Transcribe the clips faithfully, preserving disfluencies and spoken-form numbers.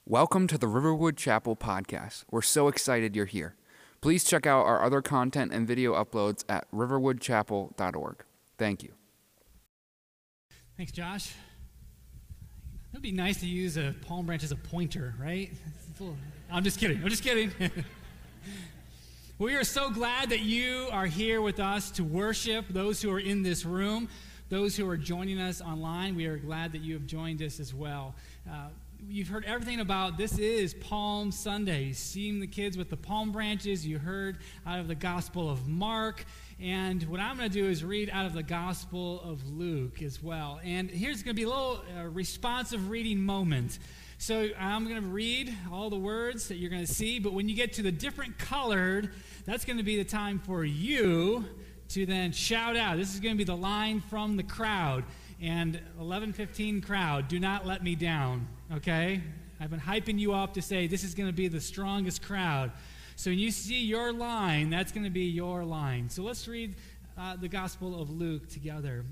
Welcome to the Riverwood Chapel podcast. We're so excited you're here. Please check out our other content and video uploads at riverwood chapel dot org. Thank you. Thanks, Josh. It would be nice to use a palm branch as a pointer, right? Little, I'm just kidding. I'm just kidding. We are so glad that you are here with us to worship. Those who are in this room, those who are joining us online, we are glad that you have joined us as well. Uh, You've heard everything about this is Palm Sunday. You've seen the kids with the palm branches. You heard out of the Gospel of Mark. And what I'm going to do is read out of the Gospel of Luke as well. And here's going to be a little uh, responsive reading moment. So I'm going to read all the words that you're going to see. But when you get to the different colored, that's going to be the time for you to then shout out. This is going to be the line from the crowd. And eleven fifteen crowd, do not let me down, okay? I've been hyping you up to say this is going to be the strongest crowd. So when you see your line, that's going to be your line. So let's read uh, the Gospel of Luke together.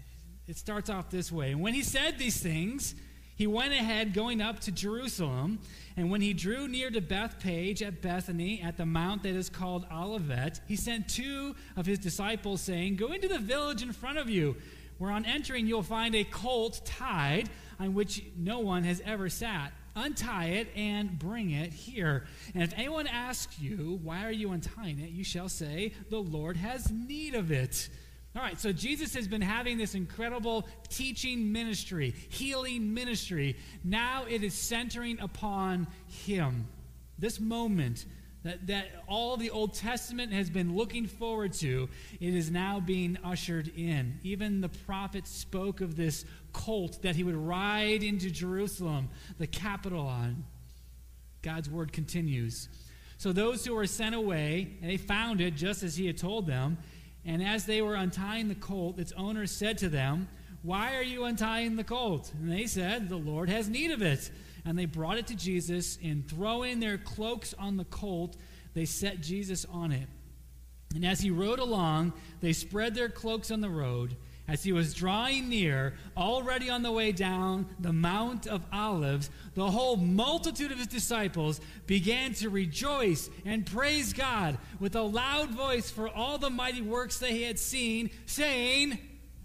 It starts off this way. And when he said these things, he went ahead going up to Jerusalem. And when he drew near to Bethpage at Bethany, at the mount that is called Olivet, he sent two of his disciples, saying, "Go into the village in front of you, where on entering you'll find a colt tied on which no one has ever sat. Untie it and bring it here. And if anyone asks you, 'Why are you untying it?' you shall say, 'The Lord has need of it.'" All right, so Jesus has been having this incredible teaching ministry, healing ministry. Now it is centering upon him. This moment That, that all the Old Testament has been looking forward to, it is now being ushered in. Even the prophet spoke of this colt that he would ride into Jerusalem, the capital on. God's word continues. So those who were sent away, and they found it just as he had told them, and as they were untying the colt, its owner said to them, "Why are you untying the colt?" And they said, "The Lord has need of it." And they brought it to Jesus, and throwing their cloaks on the colt, they set Jesus on it. And as he rode along, they spread their cloaks on the road. As he was drawing near, already on the way down the Mount of Olives, the whole multitude of his disciples began to rejoice and praise God with a loud voice for all the mighty works they had seen, saying,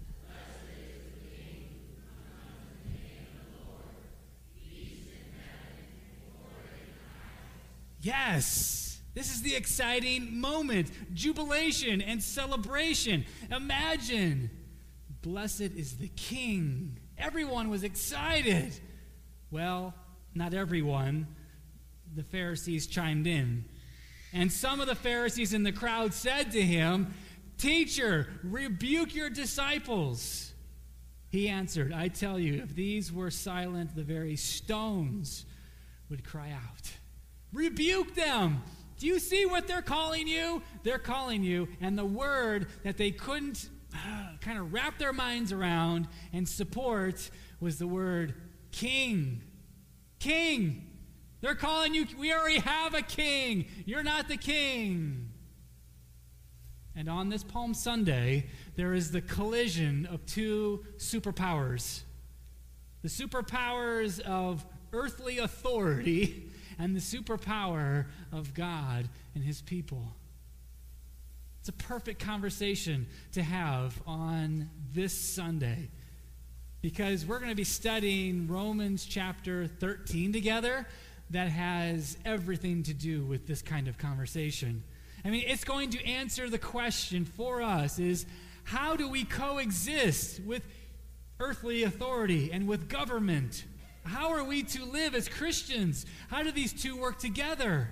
yes, this is the exciting moment, jubilation and celebration. Imagine, blessed is the King. Everyone was excited. Well, not everyone. The Pharisees chimed in. And some of the Pharisees in the crowd said to him, "Teacher, rebuke your disciples." He answered, "I tell you, if these were silent, the very stones would cry out." Rebuke them. Do you see what they're calling you? They're calling you, and the word that they couldn't uh, kind of wrap their minds around and support was the word king. King. They're calling you, we already have a king. You're not the king. And on this Palm Sunday, there is the collision of two superpowers. The superpowers of earthly authority and the superpower of God and his people. It's a perfect conversation to have on this Sunday, because we're going to be studying Romans chapter thirteen together that has everything to do with this kind of conversation. I mean, it's going to answer the question for us is, how do we coexist with earthly authority and with government? How are we to live as Christians? How do these two work together?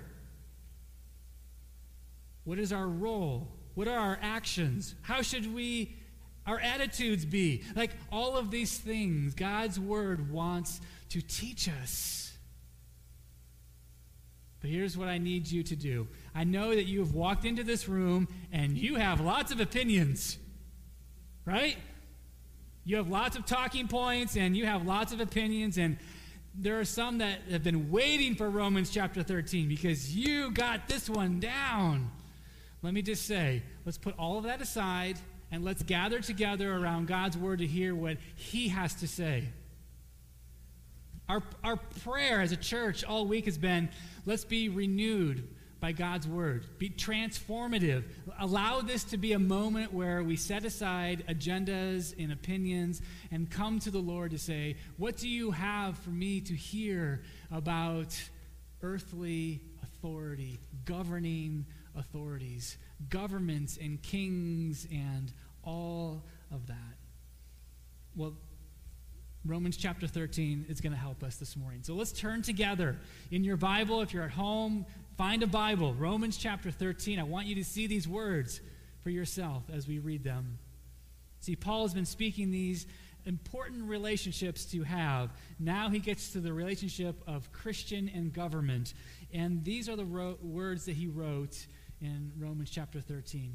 What is our role? What are our actions? How should we, our attitudes be? Like all of these things, God's word wants to teach us. But here's what I need you to do. I know that you have walked into this room and you have lots of opinions, right? You have lots of talking points and you have lots of opinions, and there are some that have been waiting for Romans chapter thirteen because you got this one down. Let me just say, let's put all of that aside and let's gather together around God's word to hear what he has to say. Our, our prayer as a church all week has been, let's be renewed by God's word. Be transformative. Allow this to be a moment where we set aside agendas and opinions and come to the Lord to say, what do you have for me to hear about earthly authority, governing authorities, governments and kings and all of that? Well, Romans chapter thirteen is going to help us this morning. So let's turn together. In your Bible, if you're at home, find a Bible. Romans chapter thirteen. I want you to see these words for yourself as we read them. See, Paul has been speaking these important relationships to have. Now he gets to the relationship of Christian and government. And these are the ro- words that he wrote in Romans chapter thirteen.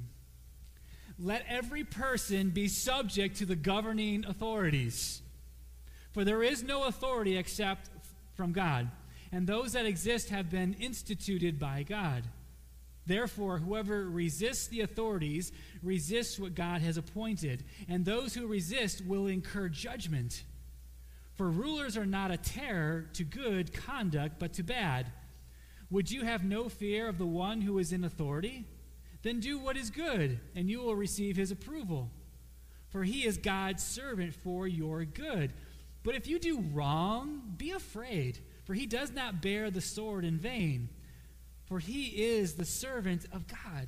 Let every person be subject to the governing authorities. For there is no authority except from God, and those that exist have been instituted by God. Therefore, whoever resists the authorities resists what God has appointed, and those who resist will incur judgment. For rulers are not a terror to good conduct, but to bad. Would you have no fear of the one who is in authority? Then do what is good, and you will receive his approval. For he is God's servant for your good. But if you do wrong, be afraid, for he does not bear the sword in vain. For he is the servant of God,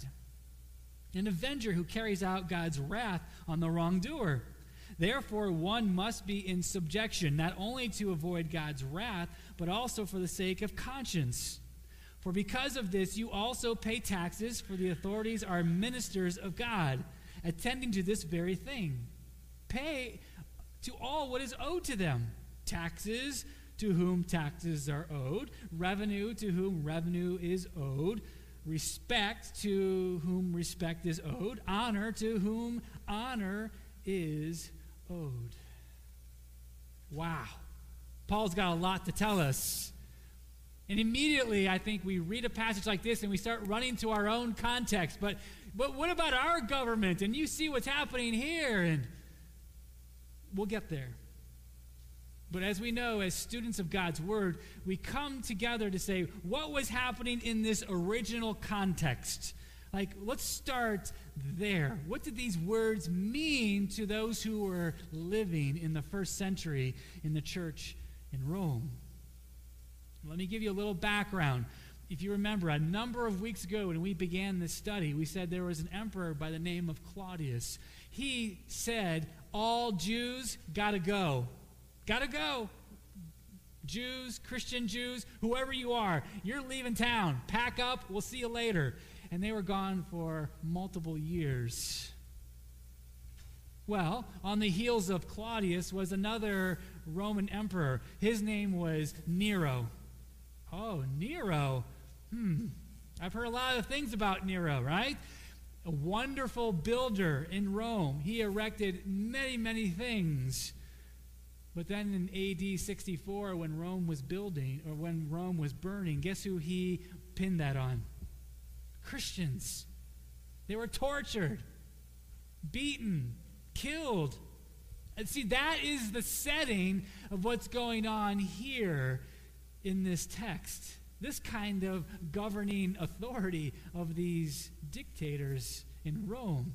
an avenger who carries out God's wrath on the wrongdoer. Therefore, one must be in subjection, not only to avoid God's wrath, but also for the sake of conscience. For because of this, you also pay taxes, for the authorities are ministers of God, attending to this very thing. Pay to all what is owed to them, taxes to whom taxes are owed, revenue to whom revenue is owed, respect to whom respect is owed, honor to whom honor is owed. Wow. Paul's got a lot to tell us. And immediately, I think we read a passage like this and we start running to our own context. But, but what about our government? And you see what's happening here, and we'll get there. But as we know, as students of God's Word, we come together to say, what was happening in this original context? Like, let's start there. What did these words mean to those who were living in the first century in the church in Rome? Let me give you a little background. If you remember, a number of weeks ago when we began this study, we said there was an emperor by the name of Claudius. He said, all Jews gotta go. Gotta go. Jews, Christian Jews, whoever you are, you're leaving town. Pack up, we'll see you later. And they were gone for multiple years. Well, on the heels of Claudius was another Roman emperor. His name was Nero. Oh, Nero. Hmm. I've heard a lot of things about Nero, right? A wonderful builder in Rome. He erected many, many things. But then in A D sixty-four, when Rome was building, or when Rome was burning, guess who he pinned that on? Christians. They were tortured, beaten, killed. And see, that is the setting of what's going on here in this text. This kind of governing authority of these dictators in Rome.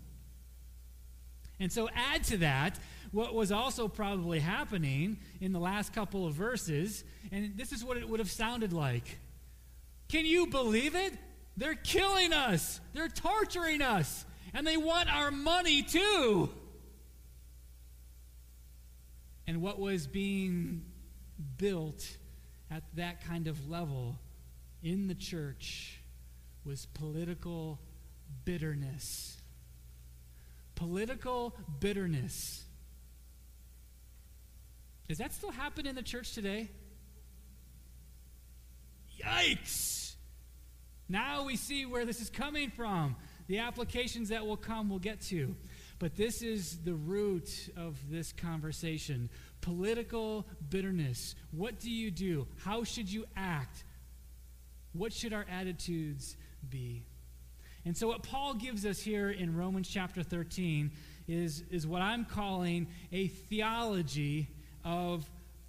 And so add to that what was also probably happening in the last couple of verses, and this is what it would have sounded like. Can you believe it? They're killing us. They're torturing us. And they want our money too. And what was being built at that kind of level in the church was political bitterness. Political bitterness. Does that still happen in the church today? Yikes! Now we see where this is coming from. The applications that will come we'll get to. But this is the root of this conversation. Political bitterness. What do you do? How should you act? What should our attitudes be? And so what Paul gives us here in Romans chapter thirteen is, is what I'm calling a theology of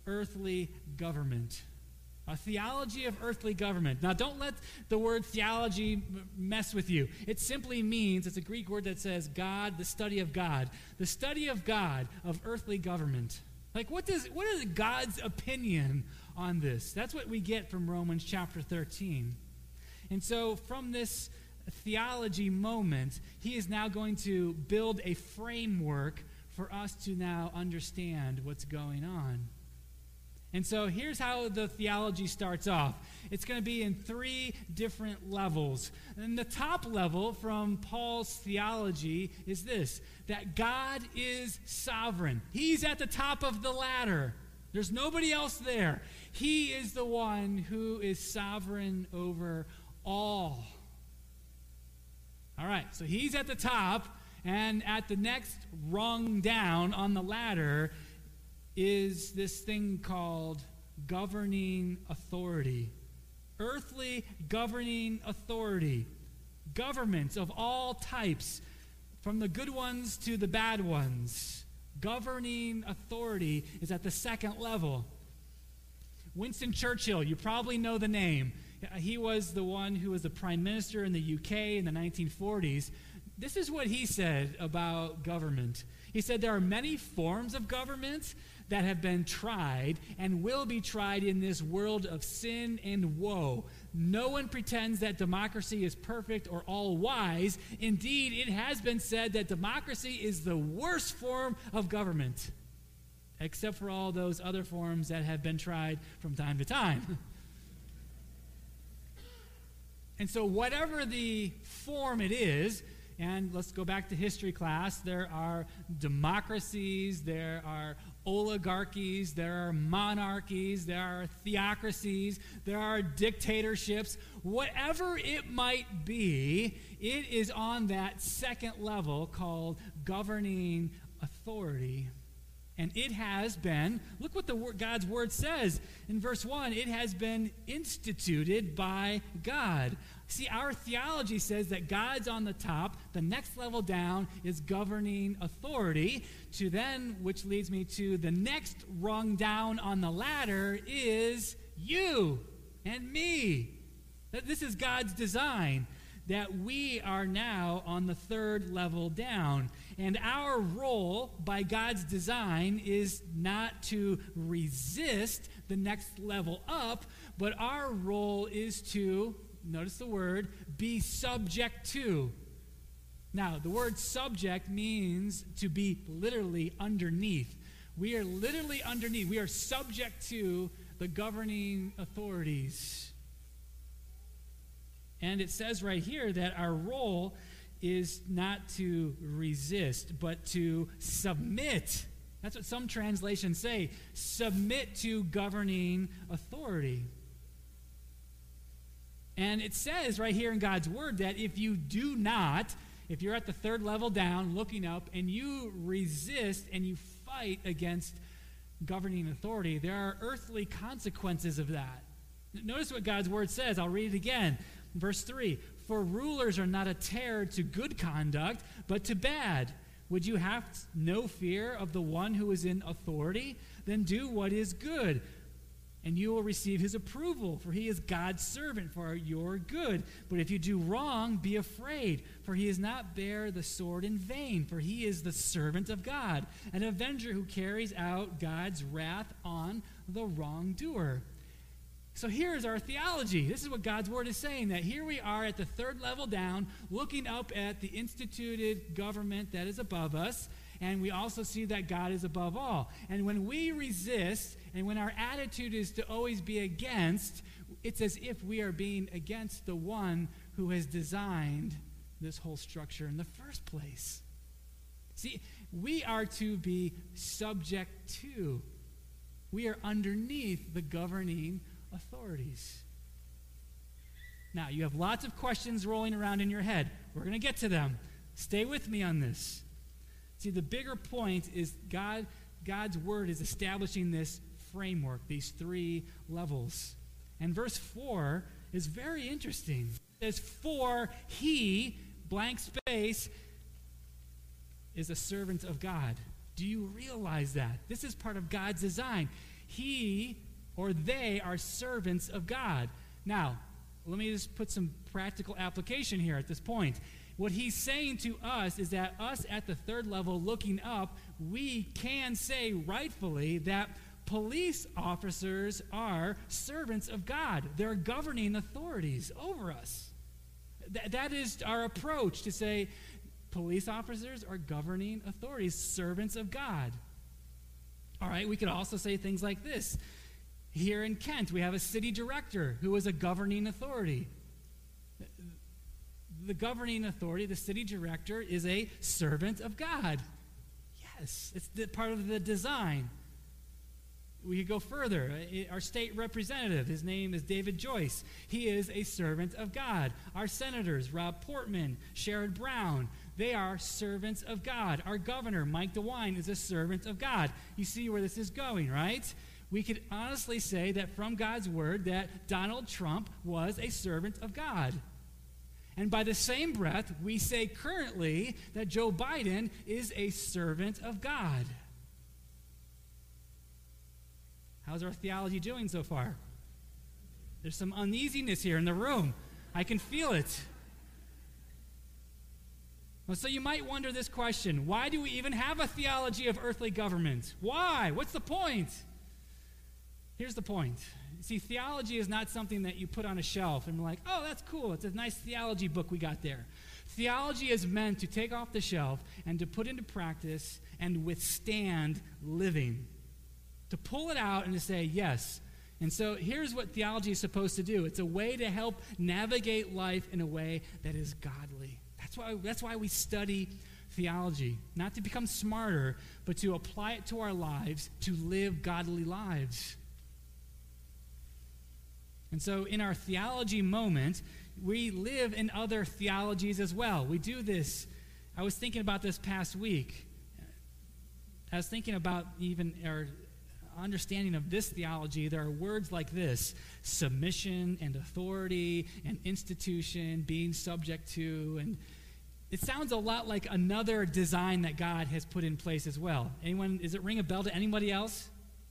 earthly government. A theology of earthly government. Now, don't let the word theology m- mess with you. It simply means, it's a Greek word that says God, the study of God. The study of God, of earthly government. Like, what does what is God's opinion on this? That's what we get from Romans chapter thirteen. And so, from this theology moment, he is now going to build a framework for us to now understand what's going on. And so here's how the theology starts off. It's going to be in three different levels. And the top level from Paul's theology is this, that God is sovereign. He's at the top of the ladder. There's nobody else there. He is the one who is sovereign over all. All right, so he's at the top, and at the next rung down on the ladder is this thing called governing authority. Earthly governing authority. Governments of all types, from the good ones to the bad ones. Governing authority is at the second level. Winston Churchill, you probably know the name. He was the one who was the prime minister in the U K in the nineteen forties. This is what he said about government. He said there are many forms of government that have been tried and will be tried in this world of sin and woe. No one pretends that democracy is perfect or all-wise. Indeed, it has been said that democracy is the worst form of government, except for all those other forms that have been tried from time to time. And so whatever the form it is, and let's go back to history class, there are democracies, there are oligarchies, there are monarchies, there are theocracies, there are dictatorships. Whatever it might be, it is on that second level called governing authority. And it has been, look what the word, God's word says in verse one, it has been instituted by God. See, our theology says that God's on the top, the next level down is governing authority, to then, which leads me to the next rung down on the ladder is you and me. That this is God's design, that we are now on the third level down. And our role by God's design is not to resist the next level up, but our role is to, notice the word, be subject to. Now, the word subject means to be literally underneath. We are literally underneath. We are subject to the governing authorities. And it says right here that our role is not to resist, but to submit. That's what some translations say. Submit to governing authority. And it says right here in God's word that if you do not, if you're at the third level down, looking up, and you resist and you fight against governing authority, there are earthly consequences of that. Notice what God's word says. I'll read it again. Verse three, for rulers are not a terror to good conduct, but to bad. Would you have no fear of the one who is in authority? Then do what is good, and you will receive his approval, for he is God's servant for your good. But if you do wrong, be afraid, for he does not bear the sword in vain, for he is the servant of God, an avenger who carries out God's wrath on the wrongdoer. So here's our theology. This is what God's word is saying, that here we are at the third level down, looking up at the instituted government that is above us, and we also see that God is above all. And when we resist, and when our attitude is to always be against, it's as if we are being against the one who has designed this whole structure in the first place. See, we are to be subject to. We are underneath the governing authorities. Now, you have lots of questions rolling around in your head. We're going to get to them. Stay with me on this. See, the bigger point is God, God's word is establishing this framework, these three levels. And verse four is very interesting. It says, for he, blank space, is a servant of God. Do you realize that? This is part of God's design. he or they are servants of God. Now, let me just put some practical application here at this point. What he's saying to us is that us at the third level looking up, we can say rightfully that police officers are servants of God. They're governing authorities over us. Th- that is our approach, to say police officers are governing authorities, servants of God. All right, we could also say things like this. Here in Kent, we have a city director who is a governing authority. The governing authority, the city director, is a servant of God. Yes, it's the, part of the design. We could go further. Our state representative, his name is David Joyce. He is a servant of God. Our senators, Rob Portman, Sherrod Brown, they are servants of God. Our governor, Mike DeWine, is a servant of God. You see where this is going, right? We could honestly say that from God's word that Donald Trump was a servant of God. And by the same breath, we say currently that Joe Biden is a servant of God. How's our theology doing so far? There's some uneasiness here in the room. I can feel it. Well, so you might wonder this question: why do we even have a theology of earthly government? Why? What's the point? Here's the point. See, theology is not something that you put on a shelf and be like, oh, that's cool. It's a nice theology book we got there. Theology is meant to take off the shelf and to put into practice and withstand living. To pull it out and to say, yes. And so here's what theology is supposed to do. It's a way to help navigate life in a way that is godly. That's why, that's why we study theology. Not to become smarter, but to apply it to our lives, to live godly lives. And so in our theology moment, we live in other theologies as well. We do this. I was thinking about this past week. I was thinking about even our understanding of this theology. There are words like this: submission and authority and institution, being subject to. And it sounds a lot like another design that God has put in place as well. Anyone, does it ring a bell to anybody else?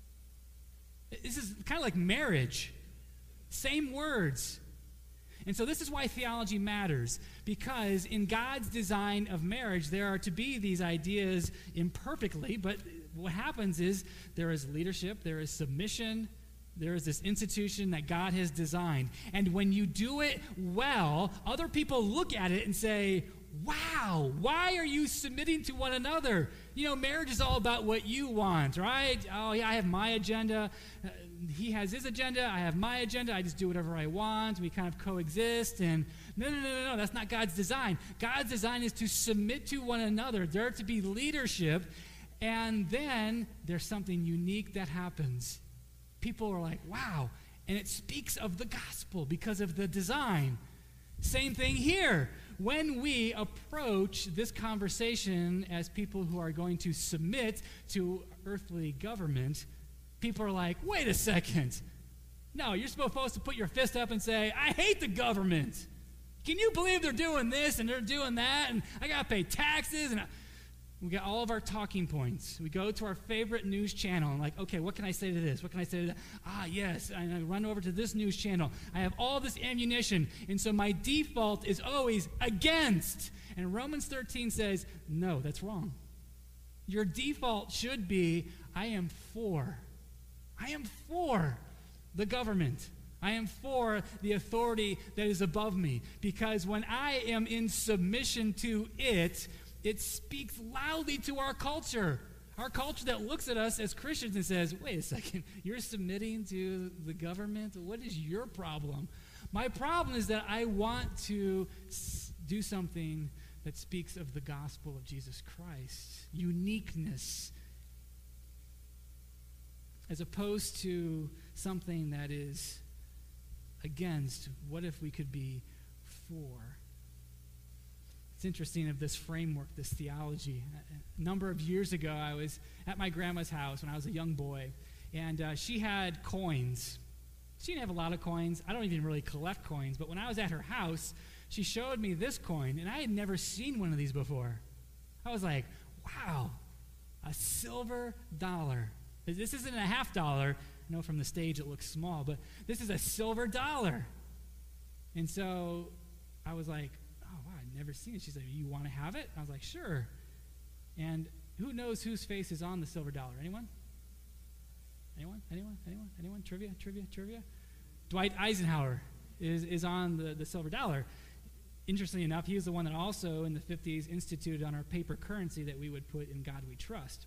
This is kind of like marriage. Same words. And so this is why theology matters, because in God's design of marriage, there are to be these ideas imperfectly, but what happens is there is leadership, there is submission, there is this institution that God has designed. And when you do it well, other people look at it and say, wow, why are you submitting to one another? You know, marriage is all about what you want, right? Oh, yeah, I have my agenda. Uh, he has his agenda. I have my agenda. I just do whatever I want. We kind of coexist. And no, no, no, no, no. That's not God's design. God's design is to submit to one another. There to be leadership. And then there's something unique that happens. People are like, wow. And it speaks of the gospel because of the design. Same thing here. When we approach this conversation as people who are going to submit to earthly government, people are like, wait a second. No, you're supposed to put your fist up and say, I hate the government. Can you believe they're doing this and they're doing that? And I got to pay taxes. And I... we got all of our talking points. We go to our favorite news channel and like, okay, what can I say to this? What can I say to that? Ah, yes, and I run over to this news channel. I have all this ammunition, and so my default is always against. And Romans thirteen says, no, that's wrong. Your default should be, I am for. I am for the government. I am for the authority that is above me, because when I am in submission to it, it speaks loudly to our culture. Our culture that looks at us as Christians and says, wait a second, you're submitting to the government? What is your problem? My problem is that I want to do something that speaks of the gospel of Jesus Christ, uniqueness, as opposed to something that is against. What if we could be for? It's interesting of this framework, this theology. A number of years ago, I was at my grandma's house when I was a young boy, and uh, she had coins. She didn't have a lot of coins. I don't even really collect coins, but when I was at her house, she showed me this coin, and I had never seen one of these before. I was like, wow, a silver dollar. This isn't a half dollar. I know from the stage it looks small, but this is a silver dollar. And so I was like, oh, wow, I've never seen it. She said, you want to have it? I was like, sure. And who knows whose face is on the silver dollar? Anyone? Anyone? Anyone? Anyone? Anyone? Trivia? Trivia? Trivia? Dwight Eisenhower is, is on the, the silver dollar. Interestingly enough, he was the one that also in the fifties instituted on our paper currency that we would put in God We Trust.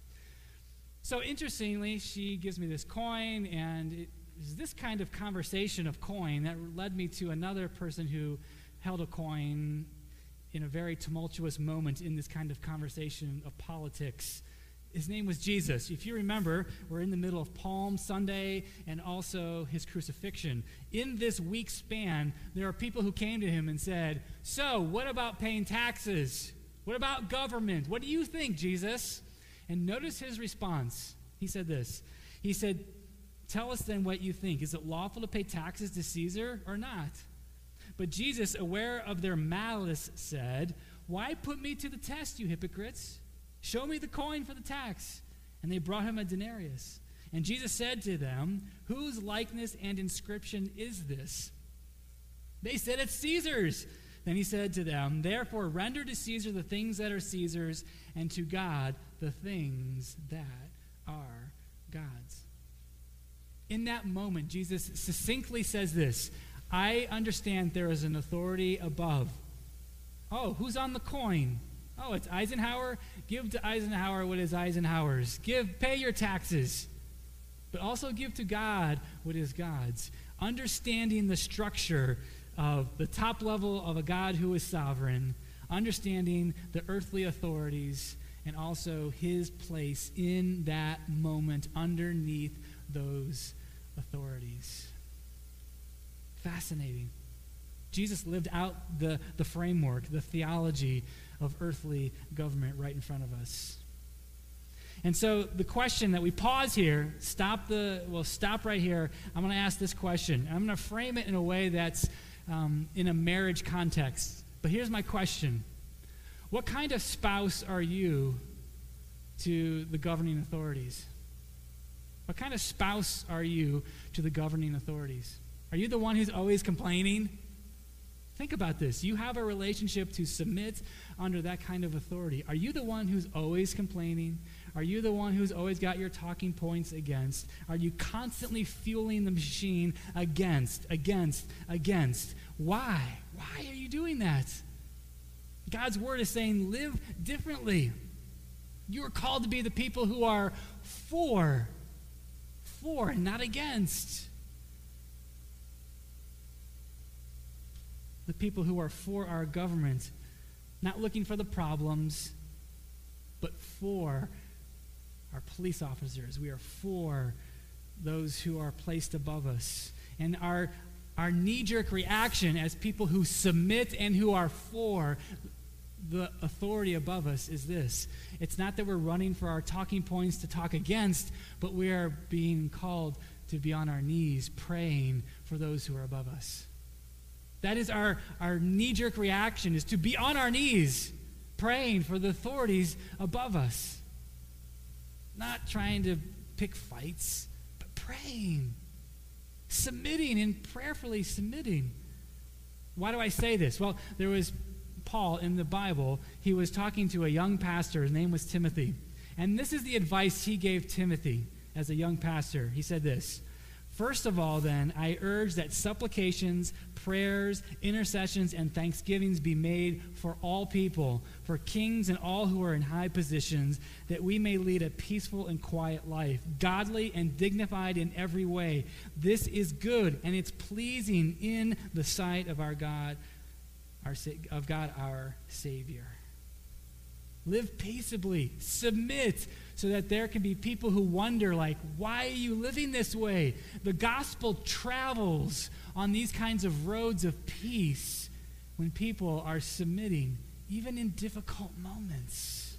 So interestingly, she gives me this coin, and it was this kind of conversation of coin that led me to another person who held a coin in a very tumultuous moment in this kind of conversation of politics. His name was Jesus. If you remember, we're in the middle of Palm Sunday and also his crucifixion. In this week span, there are people who came to him and said, so, what about paying taxes? What about government? What do you think, Jesus? And notice his response. He said this. He said, tell us then what you think. Is it lawful to pay taxes to Caesar or not? But Jesus, aware of their malice, said, why put me to the test, you hypocrites? Show me the coin for the tax. And they brought him a denarius. And Jesus said to them, whose likeness and inscription is this? They said, it's Caesar's. Then he said to them, therefore render to Caesar the things that are Caesar's, and to God the things that are God's. In that moment, Jesus succinctly says this, I understand there is an authority above. Oh, who's on the coin? Oh, it's Eisenhower. Give to Eisenhower what is Eisenhower's. Give, pay your taxes. But also give to God what is God's. Understanding the structure of the top level of a God who is sovereign, understanding the earthly authorities, and also his place in that moment underneath those authorities. Fascinating. Jesus lived out the, the framework, the theology of earthly government right in front of us. And so the question that we pause here, stop the, well, stop right here. I'm going to ask this question. I'm going to frame it in a way that's um, in a marriage context. But here's my question. What kind of spouse are you to the governing authorities? What kind of spouse are you to the governing authorities? Are you the one who's always complaining? Think about this. You have a relationship to submit under that kind of authority. Are you the one who's always complaining? Are you the one who's always got your talking points against? Are you constantly fueling the machine against, against, against? Why? Why are you doing that? God's word is saying live differently. You are called to be the people who are for, for and not against. The people who are for our government, not looking for the problems, but for our police officers. We are for those who are placed above us. And our, our knee-jerk reaction as people who submit and who are for the authority above us is this. It's not that we're running for our talking points to talk against, but we are being called to be on our knees praying for those who are above us. That is our, our knee-jerk reaction, is to be on our knees praying for the authorities above us. Not trying to pick fights, but praying, submitting and prayerfully submitting. Why do I say this? Well, there was Paul in the Bible. He was talking to a young pastor. His name was Timothy. And this is the advice he gave Timothy as a young pastor. He said this, first of all, then, I urge that supplications, prayers, intercessions, and thanksgivings be made for all people, for kings and all who are in high positions, that we may lead a peaceful and quiet life, godly and dignified in every way. This is good, and it's pleasing in the sight of our God, our of God our Savior. Live peaceably, submit, so that there can be people who wonder, like, why are you living this way? The gospel travels on these kinds of roads of peace when people are submitting, even in difficult moments.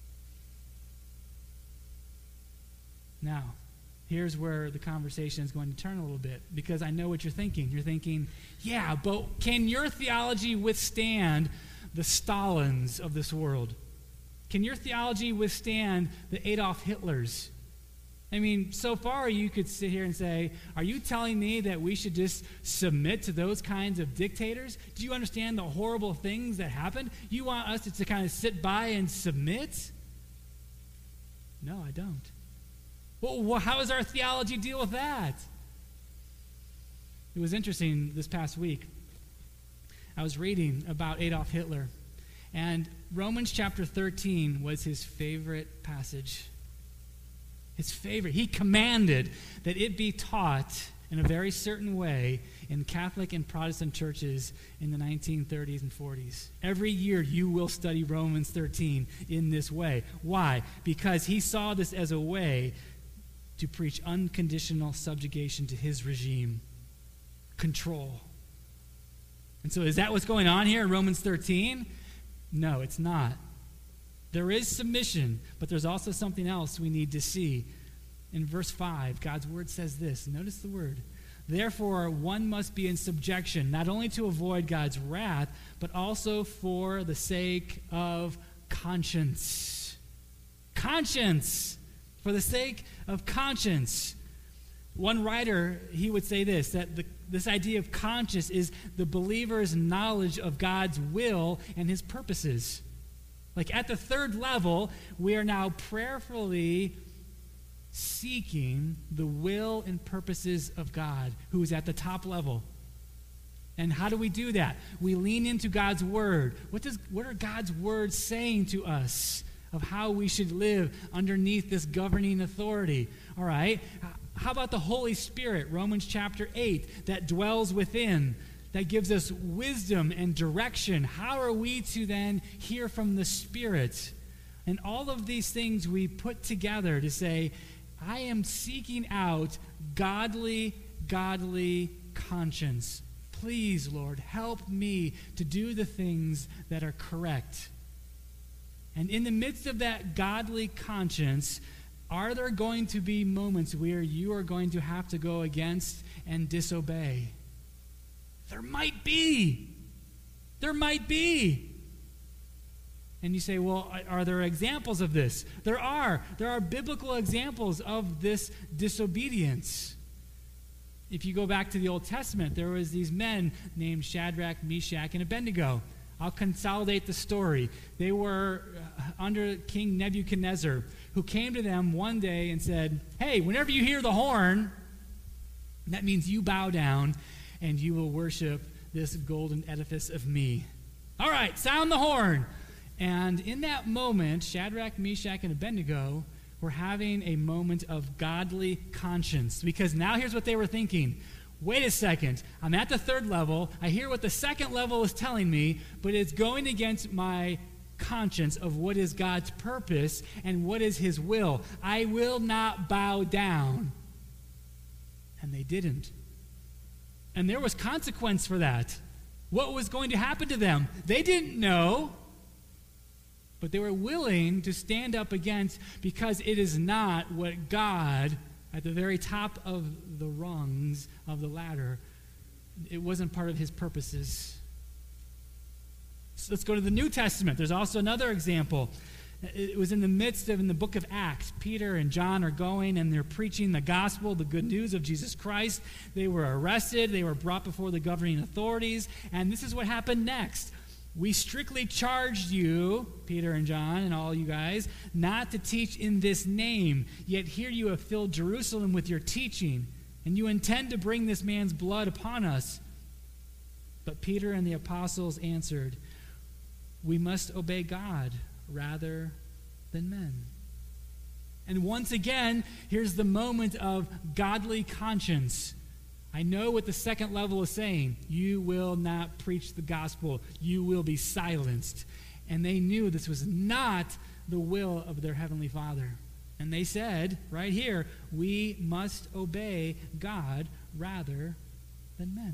Now, here's where the conversation is going to turn a little bit, because I know what you're thinking. You're thinking, yeah, but can your theology withstand the Stalins of this world? Can your theology withstand the Adolf Hitlers? I mean, so far you could sit here and say, are you telling me that we should just submit to those kinds of dictators? Do you understand the horrible things that happened? You want us to, to kind of sit by and submit? No, I don't. Well, how does our theology deal with that? It was interesting this past week. I was reading about Adolf Hitler, and Romans chapter thirteen was his favorite passage. His favorite. He commanded that it be taught in a very certain way in Catholic and Protestant churches in the nineteen thirties and forties. Every year you will study Romans thirteen in this way. Why? Because he saw this as a way to preach unconditional subjugation to his regime. Control. And so is that what's going on here in Romans thirteen? No, it's not. There is submission, but there's also something else we need to see. In verse five, God's word says this. Notice the word. Therefore, one must be in subjection, not only to avoid God's wrath, but also for the sake of conscience. Conscience. For the sake of conscience. One writer, he would say this, that the, this idea of conscience is the believer's knowledge of God's will and his purposes. Like at the third level, we are now prayerfully seeking the will and purposes of God, who is at the top level. And how do we do that? We lean into God's word. What does what are God's words saying to us of how we should live underneath this governing authority? All right. How about the Holy Spirit, Romans chapter eight, that dwells within, that gives us wisdom and direction? How are we to then hear from the Spirit? And all of these things we put together to say, I am seeking out godly, godly conscience. Please, Lord, help me to do the things that are correct. And in the midst of that godly conscience, are there going to be moments where you are going to have to go against and disobey? There might be. There might be. And you say, well, are there examples of this? There are. There are biblical examples of this disobedience. If you go back to the Old Testament, there was these men named Shadrach, Meshach, and Abednego. I'll consolidate the story. They were under King Nebuchadnezzar, who came to them one day and said, hey, whenever you hear the horn, that means you bow down and you will worship this golden edifice of me. All right, sound the horn. And in that moment, Shadrach, Meshach, and Abednego were having a moment of godly conscience. Because now here's what they were thinking. Wait a second, I'm at the third level. I hear what the second level is telling me, but it's going against my conscience of what is God's purpose and what is his will. I will not bow down. And they didn't. And there was consequence for that. What was going to happen to them? They didn't know, but they were willing to stand up against, because it is not what God, at the very top of the rungs of the ladder, it wasn't part of his purposes. So let's go to the New Testament. There's also another example. It was in the midst of, in the book of Acts, Peter and John are going and they're preaching the gospel, the good news of Jesus Christ. They were arrested. They were brought before the governing authorities. And this is what happened next. We strictly charged you, Peter and John and all you guys, not to teach in this name. Yet here you have filled Jerusalem with your teaching, and you intend to bring this man's blood upon us. But Peter and the apostles answered, we must obey God rather than men. And once again, here's the moment of godly conscience. I know what the second level is saying. You will not preach the gospel. You will be silenced. And they knew this was not the will of their heavenly Father. And they said, right here, we must obey God rather than men.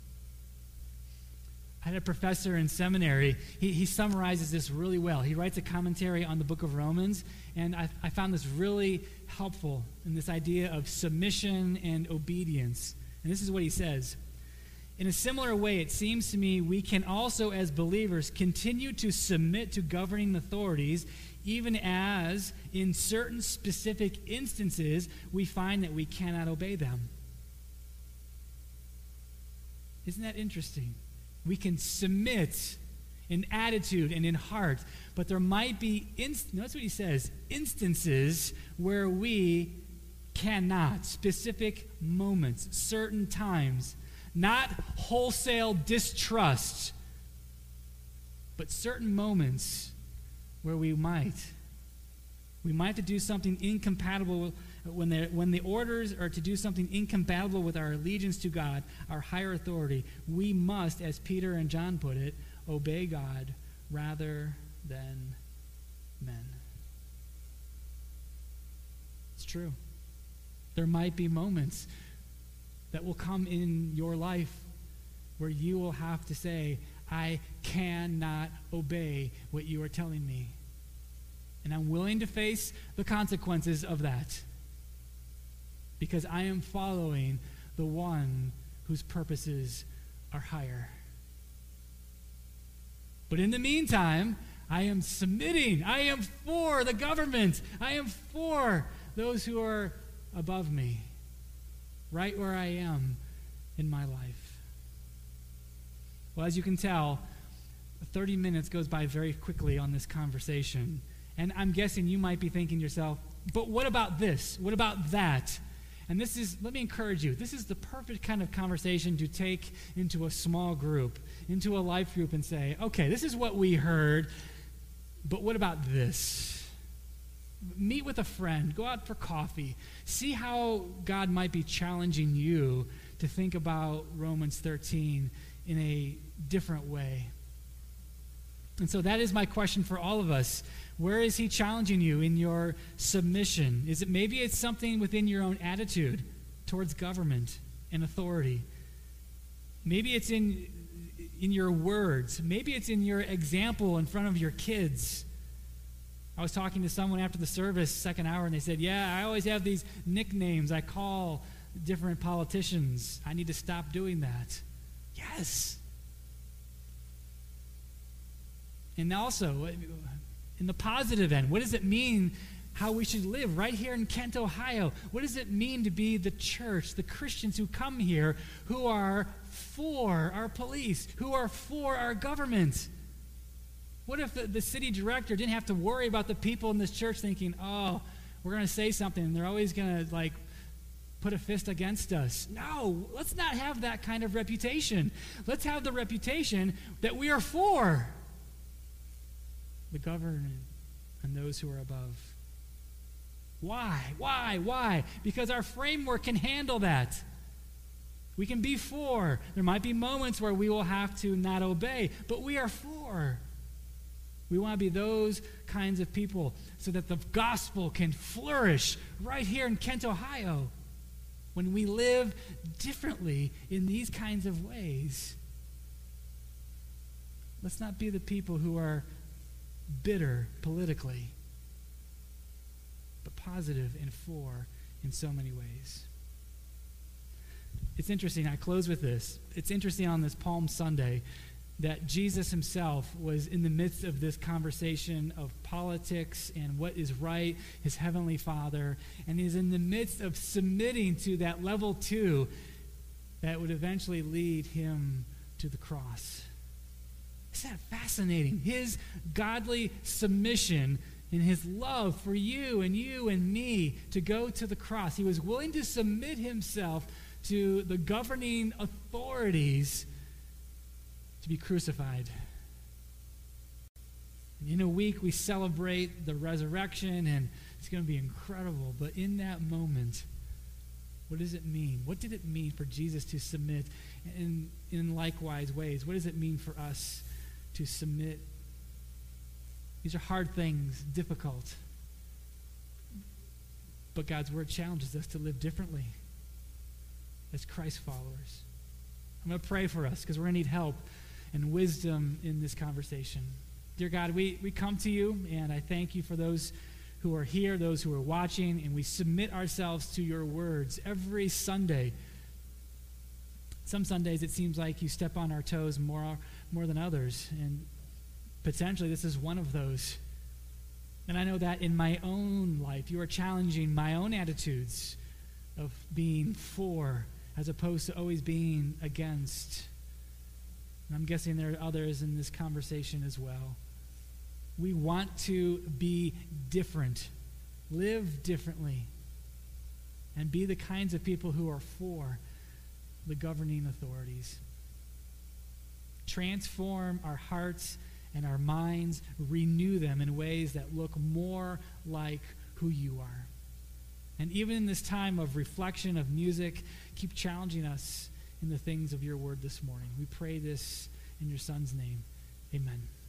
I had a professor in seminary. He, he summarizes this really well. He writes a commentary on the book of Romans, and I, I found this really helpful in this idea of submission and obedience. And this is what he says. In a similar way, it seems to me we can also, as believers, continue to submit to governing authorities, even as, in certain specific instances, we find that we cannot obey them. Isn't that interesting? We can submit in attitude and in heart, but there might be, inst- notice what he says, instances where we cannot, specific moments, certain times, not wholesale distrust, but certain moments where we might. We might have to do something incompatible when, when the orders are to do something incompatible with our allegiance to God, our higher authority. We must, as Peter and John put it, obey God rather than men. It's true. There might be moments that will come in your life where you will have to say, I cannot obey what you are telling me. And I'm willing to face the consequences of that because I am following the one whose purposes are higher. But in the meantime, I am submitting. I am for the government. I am for those who are above me, right where I am in my life. Well, as you can tell, thirty minutes goes by very quickly on this conversation. And I'm guessing you might be thinking to yourself, but what about this? What about that? And this is, let me encourage you, this is the perfect kind of conversation to take into a small group, into a life group and say, okay, this is what we heard, but what about this? Meet with a friend, go out for coffee, see how God might be challenging you to think about Romans thirteen in a different way. And so that is my question for all of us. Where is he challenging you in your submission? Is it maybe it's something within your own attitude towards government and authority? Maybe it's in in your words. Maybe it's in your example in front of your kids. I was talking to someone after the service, second hour, and they said, yeah, I always have these nicknames I call different politicians. I need to stop doing that. Yes. And also, in the positive end, what does it mean how we should live right here in Kent, Ohio? What does it mean to be the church, the Christians who come here, who are for our police, who are for our government? What if the, the city director didn't have to worry about the people in this church thinking, oh, we're going to say something, and they're always going to, like, put a fist against us? No, let's not have that kind of reputation. Let's have the reputation that we are for the government and those who are above. Why? Why? Why? Because our framework can handle that. We can be for. There might be moments where we will have to not obey, but we are for. We want to be those kinds of people so that the gospel can flourish right here in Kent, Ohio, when we live differently in these kinds of ways. Let's not be the people who are bitter politically, but positive and for in so many ways. It's interesting, I close with this. It's interesting on this Palm Sunday that Jesus himself was in the midst of this conversation of politics and what is right, his heavenly Father, and he's in the midst of submitting to that level two that would eventually lead him to the cross. Isn't that fascinating? His godly submission and his love for you and you and me to go to the cross. He was willing to submit himself to the governing authorities to be crucified. And in a week, we celebrate the resurrection, and it's going to be incredible. But in that moment, what does it mean? What did it mean for Jesus to submit in, in likewise ways? What does it mean for us to submit? These are hard things, difficult. But God's word challenges us to live differently as Christ followers. I'm going to pray for us because we're going to need help and wisdom in this conversation. Dear God, we, we come to you, and I thank you for those who are here, those who are watching, and we submit ourselves to your words every Sunday. Some Sundays it seems like you step on our toes more, more than others, and potentially this is one of those. And I know that in my own life, you are challenging my own attitudes of being for as opposed to always being against. And I'm guessing there are others in this conversation as well. We want to be different, live differently, and be the kinds of people who are for the governing authorities. Transform our hearts and our minds, renew them in ways that look more like who you are. And even in this time of reflection, of music, keep challenging us in the things of your word this morning. We pray this in your Son's name. Amen.